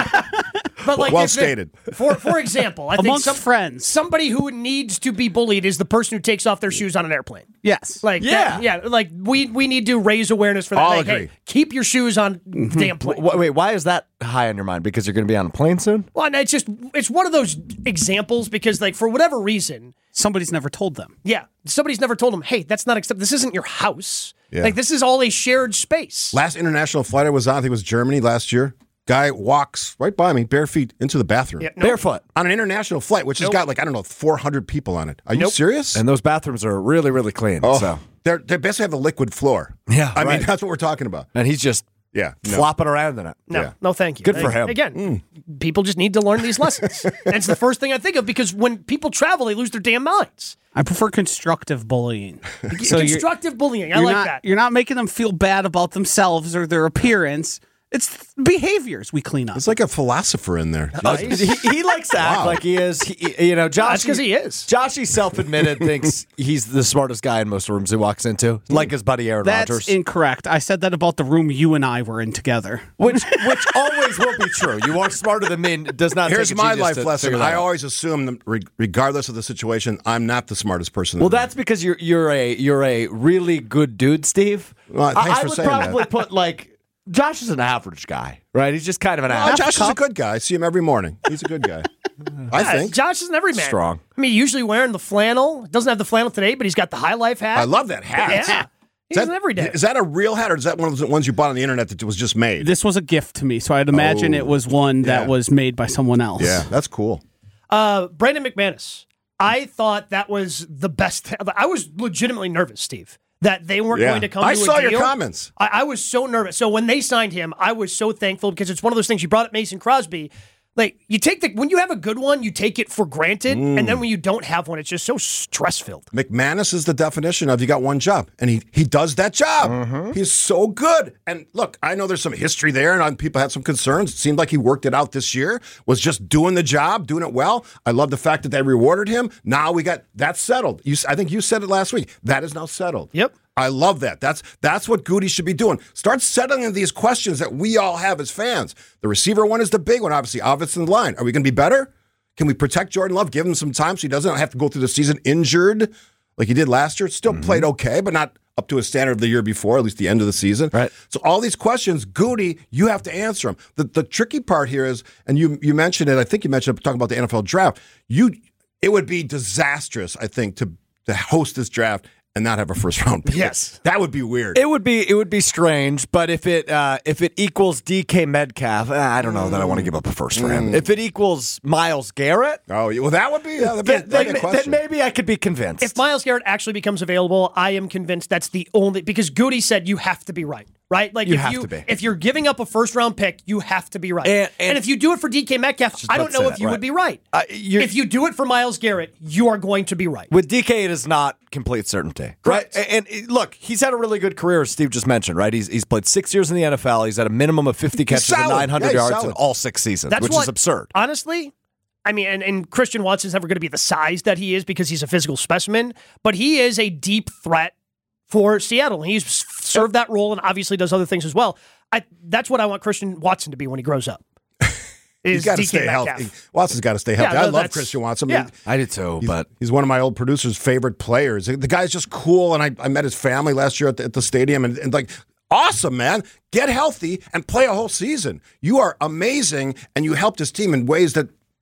But like Well if it- stated. For for example, I think Amongst some, friends. somebody who needs to be bullied is the person who takes off their shoes on an airplane. Yes. Like Yeah. that- yeah, like we we need to raise awareness for that. I'll Like, hey, agree. keep your shoes on the damn plane. W- wait, why is that high on your mind? Because you're going to be on a plane soon? Well, and it's just it's one of those examples because like for whatever reason, Somebody's never told them. yeah, somebody's never told them, hey, that's not acceptable. This isn't your house. Yeah. Like this is all a shared space. Last international flight I was on, I think it was Germany last year. Guy walks right by me, bare feet, into the bathroom. Yeah, no, Barefoot. On an international flight, which has got like, I don't know, four hundred people on it. Are you Nope. serious? And those bathrooms are really, really clean. oh, So. they're, they basically have a liquid floor. Yeah, I mean, right. that's what we're talking about. And he's just Yeah. no. flopping around in it. No, Yeah. no, thank you. Good for Like, him. Again, people just need to learn these lessons. And it's the first thing I think of because when people travel, they lose their damn minds. I prefer constructive bullying. So you're- Constructive bullying. I you're like not, that. You're not making them feel bad about themselves or their appearance. It's behaviors we clean up. It's like a philosopher in there. he, he likes to act Wow. like he is. He, you know, Josh. That's 'cause he is. Joshy self-admitted thinks he's the smartest guy in most rooms he walks into, like his buddy Aaron That's Rodgers. incorrect. I said that about the room you and I were in together. which which always will be true. You are smarter than me. It does not. Here's take a my genius life to lesson. figure that I out. always assume, that re- regardless of the situation, I'm not the smartest person. in Well, the room. that's because you're you're a you're a really good dude, Steve. Well, thanks I, I for would saying that. probably put like Josh is an average guy, right? He's just kind of an Oh, average. Josh is a good guy. I see him every morning. He's a good guy. I Yeah, think. Josh is an everyman. Strong. I mean, usually wearing the flannel. Doesn't have the flannel today, but he's got the high life hat. I love that hat. Yeah. He's Is an that, everyday. is that a real hat, or is that one of the ones you bought on the internet that was just made? This was a gift to me, so I'd imagine Oh, it was one that yeah. was made by someone else. Yeah, that's cool. Uh, Brandon McManus. I thought that was the best. I was legitimately nervous, Steve, that they weren't Yeah. going to come I to a saw your deal. comments. I, I was so nervous. So when they signed him, I was so thankful because it's one of those things. You brought up Mason Crosby. Like you take the when you have a good one, you take it for granted, Mm. and then when you don't have one, it's just so stress filled. McManus is the definition of you got one job, and he he does that job. Mm-hmm. He's so good. And look, I know there's some history there, and people had some concerns. It seemed like he worked it out this year. Was just doing the job, doing it well. I love the fact that they rewarded him. Now we got that settled. You, I think you said it last week. That is now settled. Yep. I love that. That's that's what Goody should be doing. Start settling these questions that we all have as fans. The receiver one is the big one, obviously. Offensive line. Are we going to be better? Can we protect Jordan Love? Give him some time so he doesn't have to go through the season injured like he did last year. Still played okay, but not up to a standard of the year before, at least the end of the season. Right. So all these questions, Goody, you have to answer them. The the tricky part here is, and you you mentioned it. I think you mentioned it, talking about the N F L draft. You, it would be disastrous, I think, to to host this draft and not have a first round pick. Yes. That would be weird. It would be it would be strange, but if it uh, if it equals D K Metcalf, eh, I don't know that I want to give up a first for him. If it equals Myles Garrett, oh, well, that would be, yeah, that'd be, then, that'd be a then, then question. maybe I could be convinced. If Myles Garrett actually becomes available, I am convinced that's the only because Goody said you have to be right, right? Like You if have you to be. if you're giving up a first round pick, you have to be right. And- And, and- if you do it for D K Metcalf, I don't about to know say if that, you right. would be right. Uh, you're- if you do it for Myles Garrett, you are going to be right. With D K, it is not complete certainty, right? Correct. And, and look, he's had a really good career, as Steve just mentioned, right? He's he's played six years in the N F L. He's had a minimum of fifty catches and solid. nine hundred Yeah, he's yards solid. in all six seasons, That's which what, is absurd. Honestly, I mean, and, and Christian Watson's never going to be the size that he is because he's a physical specimen, but he is a deep threat for Seattle. And he's served that role and obviously does other things as well. I, that's what I want Christian Watson to be when he grows up. He's Is got to D K stay Metcalf. healthy. Watson's got to stay healthy. Yeah, I no, love that's- Christian Watson. yeah. I did too, He's, but he's one of my old producers' favorite players. The guy's just cool, and I, I met his family last year at the, at the stadium, and, and like, awesome, man. Get healthy and play a whole season. You are amazing, and you helped his team in ways that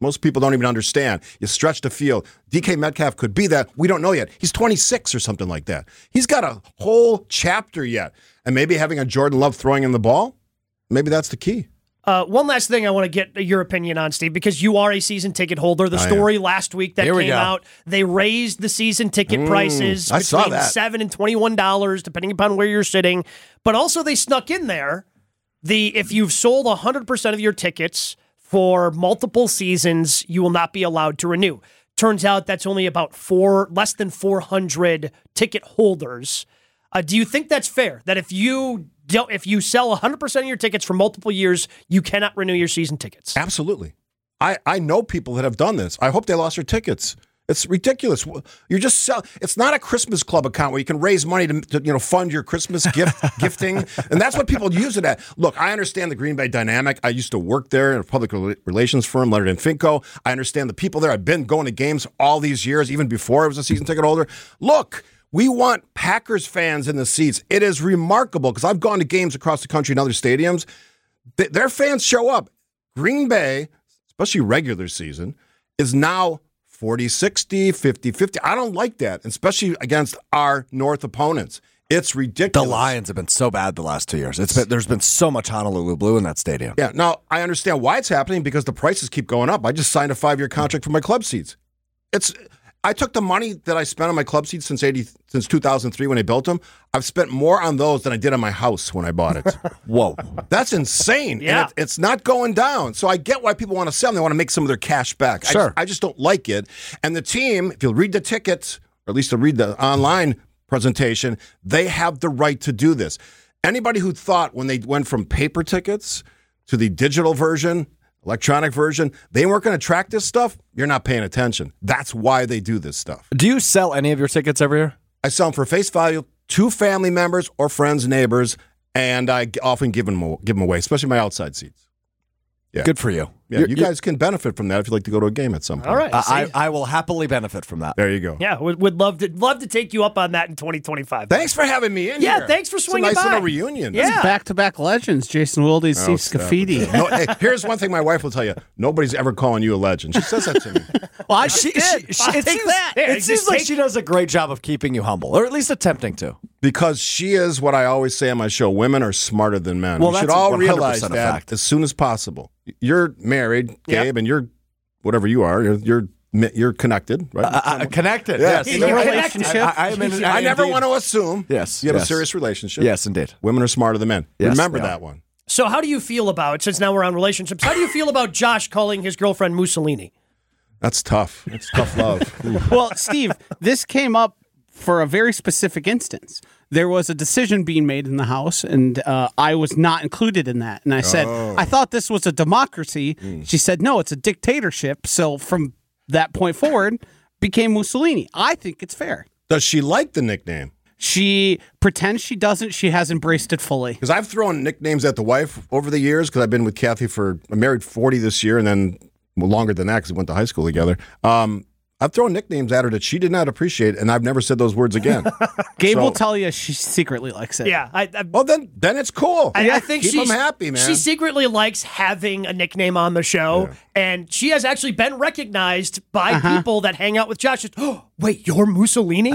Most people don't even understand. You stretch the field. D K Metcalf could be that. We don't know yet. He's twenty-six or something like that. He's got a whole chapter yet. And maybe having a Jordan Love throwing him the ball, maybe that's the key. Uh, one last thing I want to get your opinion on, Steve, because you are a season ticket holder. The I story last week that Here we came go. out, they raised the season ticket Mm, prices I saw between that. seven and twenty-one dollars, depending upon where you're sitting. But also they snuck in there the if you've sold one hundred percent of your tickets for multiple seasons, you will not be allowed to renew. Turns out that's only about four, less than four hundred ticket holders. Uh, do you think that's fair? That if you don't, if you sell one hundred percent of your tickets for multiple years, you cannot renew your season tickets? Absolutely. I, I know people that have done this. I hope they lost their tickets. It's ridiculous. You're just sell. It's not a Christmas club account where you can raise money to, to you know fund your Christmas gift gifting, and that's what people use it at. Look, I understand the Green Bay dynamic. I used to work there in a public relations firm, Leonard and Finco. I understand the people there. I've been going to games all these years, even before I was a season ticket holder. Look, we want Packers fans in the seats. It is remarkable because I've gone to games across the country in other stadiums. Th- their fans show up. Green Bay, especially regular season, is now forty sixty, fifty fifty. I don't like that, especially against our North opponents. It's The ridiculous. Lions have been so bad the last two years. It's been, there's been so much Honolulu blue in that stadium. Yeah, now I understand why it's happening because the prices keep going up. I just signed a five-year contract for my club seats. It's I took the money that I spent on my club seats since eighty since two thousand three when I built them. I've spent more on those than I did on my house when I bought it. Whoa. That's insane. Yeah. And it, it's not going down. So I get why people want to sell them. They want to make some of their cash back. Sure. I just, I just don't like it. And the team, if you'll read the tickets, or at least to read the online presentation, they have the right to do this. Anybody who thought when they went from paper tickets to the digital version, electronic version, they weren't going to track this stuff, you're not paying attention. That's why they do this stuff. Do you sell any of your tickets every year? I sell them for face value to family members or friends, neighbors, and I often give them, give them away, especially my outside seats. Yeah. Good for you. Yeah, You're- you guys can benefit from that if you'd like to go to a game at some point. All right. I, see? I, I will happily benefit from that. There you go. Yeah, would, would love to love to take you up on that in twenty twenty-five. Thanks for having me in Yeah, here. thanks for swinging It's a nice by. little reunion. Yeah. Back-to-back legends, Jason Wilde, Oh, Steve stop Scafidi. it. No, hey, here's one thing my wife will tell you. Nobody's ever calling you a legend. She says that to me. Well, I She, just did. she- she- I'll it take seems, that. There, it just seems like take- she does a great job of keeping you humble, or at least attempting to. Because she is what I always say on my show, women are smarter than men. Well, we should that's all one hundred realize percent a that fact. as soon as possible. You're married, Yep. Gabe, and you're whatever you are. You're you're, you're connected, right? Uh, uh, connected. Yes. Yes. In a I- relationship. I, I, am in- I never indeed. want to assume Yes, you have yes. a serious relationship. Yes, indeed. Women are smarter than men. Yes, Remember they are. that one. So how do you feel about, since now we're on relationships, how do you feel about Josh calling his girlfriend Mussolini? That's tough. It's tough love. Well, Steve, this came up for a very specific instance. There was a decision being made in the House, and uh, I was not included in that. And I said, I thought this was a democracy. She said, no, it's a dictatorship. So from that point forward, became Mussolini. I think it's fair. Does she like the nickname? She pretends she doesn't. She has embraced it fully. Because I've thrown nicknames at the wife over the years because I've been with Kathy for, I'm married forty this year and then well, longer than that because we went to high school together. Um, I've thrown nicknames at her that she did not appreciate, and I've never said those words again. Gabe So- will tell you she secretly likes it. Yeah, I, I, Well, then, then it's cool. I, I think keep she's them happy, man. She secretly likes having a nickname on the show, and she has actually been recognized by people that hang out with Josh. Just, oh, wait, you're Mussolini?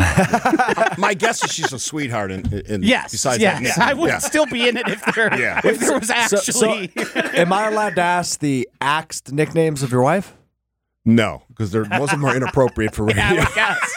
My guess is she's a sweetheart. In, in Yes. besides yes. that, I would yeah. still be in it if there, Yeah. if there was So, actually. so am I allowed to ask the axed nicknames of your wife? No, because they're most of them are inappropriate for radio. And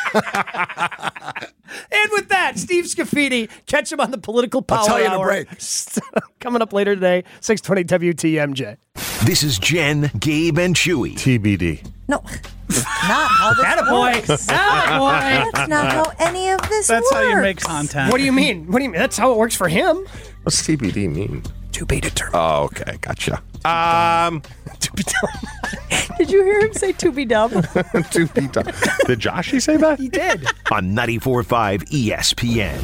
with that, Steve Scafidi, catch him on the Political Power I'll tell you in a Hour. break. Coming up later today, six twenty W T M J. This is Jen, Gabe, and Chewy. T B D. No, not how this Attaboy. works. Attaboy. That's not how any of this That's works. how you make content. What do you mean? What do you mean? That's how it works for him. What's T B D mean? To be determined. Oh, okay, gotcha. Um, To be determined. Did you hear him say to be dumb? to be done. Did Joshy say that? He did. On ninety-four point five E S P N.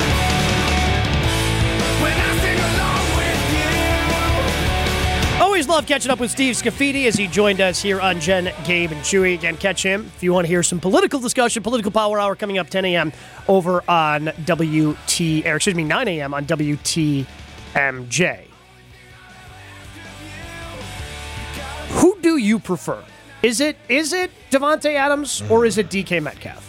Always love catching up with Steve Scafidi as he joined us here on Jen, Gabe, and Chewy. Again, catch him if you want to hear some political discussion. Political Power Hour coming up ten a.m. over on W T, or excuse me, nine a.m. on W T M J. Who do you prefer? Is it is it Davante Adams or is it D K Metcalf?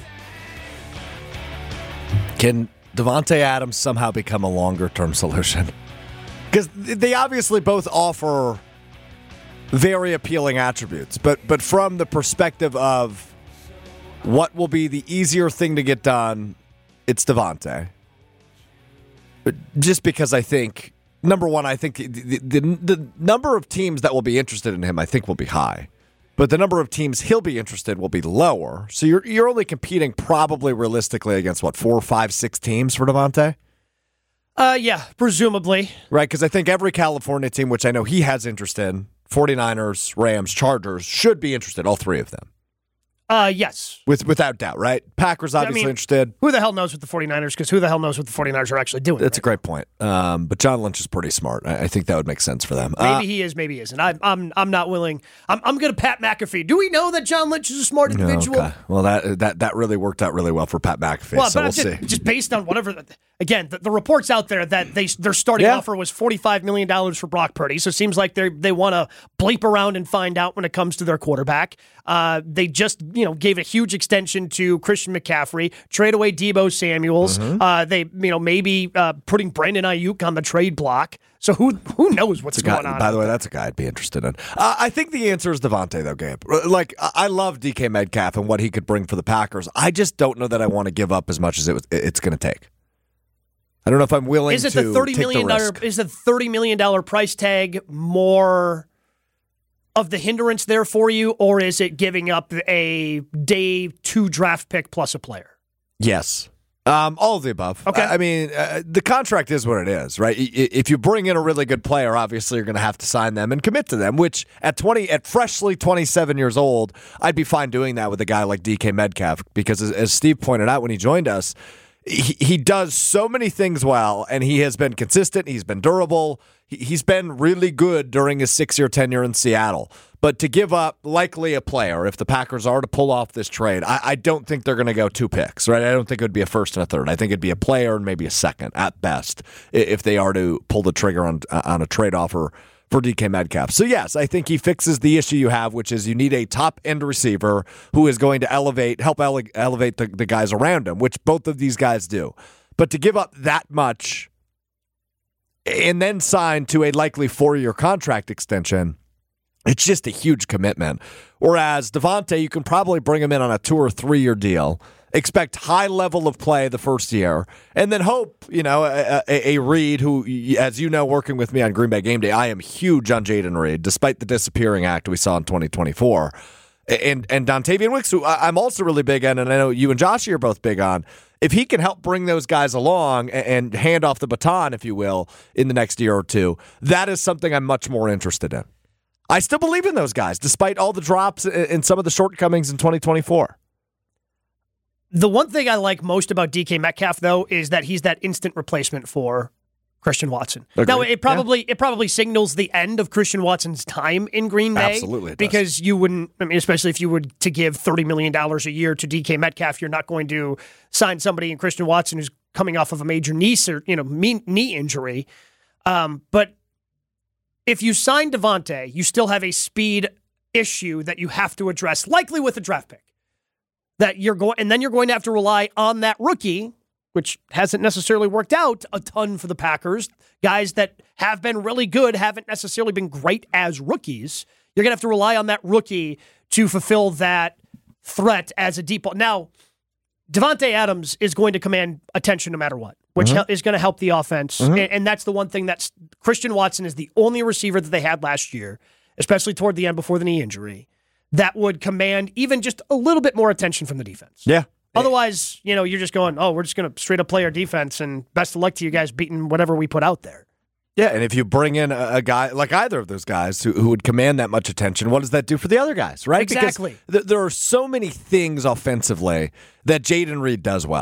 Can Davante Adams somehow become a longer-term solution? Because they obviously both offer very appealing attributes, but but from the perspective of what will be the easier thing to get done, it's Davante. But just because I think, number one, I think the, the, the number of teams that will be interested in him, I think, will be high. But the number of teams he'll be interested will be lower. So you're you're only competing probably realistically against, what, four, five, six teams for Davante? Uh, yeah, presumably. Right, because I think every California team, which I know he has interest in, forty-niners, Rams, Chargers, should be interested, all three of them. Uh, yes. With, without doubt, right? Packers obviously I mean, interested. Who the hell knows what the forty-niners, because who the hell knows what the forty-niners are actually doing? That's right a great point. Um, but John Lynch is pretty smart. I, I think that would make sense for them. Maybe Uh, he is, maybe he isn't. I, I'm I'm not willing. I'm I'm going to Pat McAfee. Do we know that John Lynch is a smart individual? Okay. Well, that that that really worked out really well for Pat McAfee, Well, so but we'll just, see. just based on whatever, again, the, the reports out there that they their starting Yeah. offer was forty-five million dollars for Brock Purdy, so it seems like they they want to bleep around and find out when it comes to their quarterback. Uh, they just you know gave a huge extension to Christian McCaffrey, trade away Deebo Samuels. Mm-hmm. Uh, they you know maybe uh, putting Brandon Ayuk on the trade block. So who who knows what's It's a guy- going on? By the out way, there. that's a guy I'd be interested in. Uh, I think the answer is Davante, though, Gabe. Like, I I love D K Metcalf and what he could bring for the Packers. I just don't know that I want to give up as much as it was, it's going to take. I don't know if I'm willing Is it to the thirty take million the dollar? risk. Is the thirty million dollar price tag more of the hindrance there for you, or is it giving up a day two draft pick plus a player? Yes. Um, all of the above. Okay. I, I mean, uh, the contract is what it is, right? I- I- If you bring in a really good player, obviously you're going to have to sign them and commit to them. Which at twenty, at freshly twenty-seven years old, I'd be fine doing that with a guy like D K Metcalf because, as, as Steve pointed out when he joined us, he, he does so many things well, and he has been consistent. He's been durable. He, he's been really good during his six-year tenure in Seattle. But to give up likely a player, if the Packers are to pull off this trade, I, I don't think they're going to go two picks, right? I don't think it would be a first and a third. I think it'd be a player and maybe a second at best if they are to pull the trigger on on a trade offer for D K Metcalf. So yes, I think he fixes the issue you have, which is you need a top end receiver who is going to elevate, help ele- elevate the, the guys around him, which both of these guys do. But to give up that much and then sign to a likely four-year contract extension, it's just a huge commitment. Whereas Davante, you can probably bring him in on a two or three-year deal, expect high level of play the first year, and then hope, you know, a, a, a Reed who, as you know, working with me on Green Bay Game Day, I am huge on Jaden Reed, despite the disappearing act we saw in twenty twenty-four. And and Dontavian Wicks, who I'm also really big on, and I know you and Joshie are both big on, if he can help bring those guys along and, and hand off the baton, if you will, in the next year or two, that is something I'm much more interested in. I still believe in those guys, despite all the drops and some of the shortcomings in twenty twenty-four. The one thing I like most about D K Metcalf, though, is that he's that instant replacement for Christian Watson. Agreed. Now, it probably yeah. it probably signals the end of Christian Watson's time in Green Bay. Absolutely, it does. Because you wouldn't, I mean, especially if you were to give thirty million dollars a year to D K Metcalf, you're not going to sign somebody in Christian Watson who's coming off of a major knee, you know, knee injury. Um, but if you sign Davante, you still have a speed issue that you have to address, likely with a draft pick. That you're going, and then you're going to have to rely on that rookie, which hasn't necessarily worked out a ton for the Packers. Guys that have been really good haven't necessarily been great as rookies. You're going to have to rely on that rookie to fulfill that threat as a deep ball. Now, Davante Adams is going to command attention no matter what, which Mm-hmm. hel- is going to help the offense. Mm-hmm. And, and that's the one thing that's Christian Watson is the only receiver that they had last year, especially toward the end before the knee injury, that would command even just a little bit more attention from the defense. Yeah. Otherwise, you know, you're just going, oh, we're just going to straight up play our defense and best of luck to you guys beating whatever we put out there. Yeah, and if you bring in a, a guy like either of those guys who, who would command that much attention, what does that do for the other guys, right? Exactly. Because th- there are so many things offensively that Jaden Reed does well,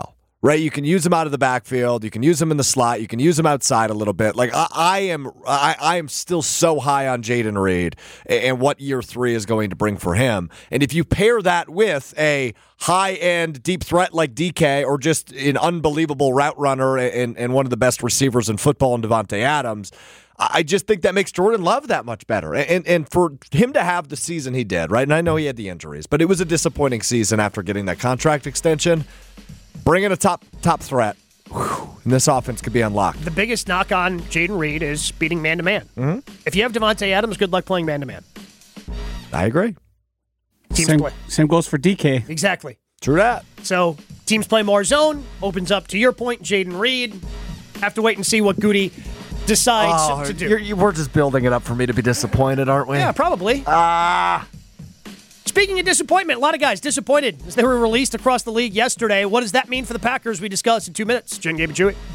right? You can use him out of the backfield. You can use him in the slot. You can use him outside a little bit. Like I, I am, I, I am still so high on Jayden Reed and what year three is going to bring for him. And if you pair that with a high-end deep threat like D K or just an unbelievable route runner and, and one of the best receivers in football in Devontae Adams, I just think that makes Jordan Love that much better. And and for him to have the season he did, right? And I know he had the injuries, but it was a disappointing season after getting that contract extension. Bring in a top top threat, whew, and this offense could be unlocked. The biggest knock on Jayden Reed is beating man-to-man. Mm-hmm. If you have Devontae Adams, good luck playing man-to-man. I agree. Teams Same, play. same goes for D K. Exactly. True that. So teams play more zone, opens up, to your point, Jayden Reed. Have to wait and see what Goody decides Oh, to do. you're, you we're just building it up for me to be disappointed, aren't we? Yeah, probably. Ah. Speaking of disappointment, a lot of guys disappointed as they were released across the league yesterday. What does that mean for the Packers? We discuss in two minutes. Jen, Gabe, and Chewy.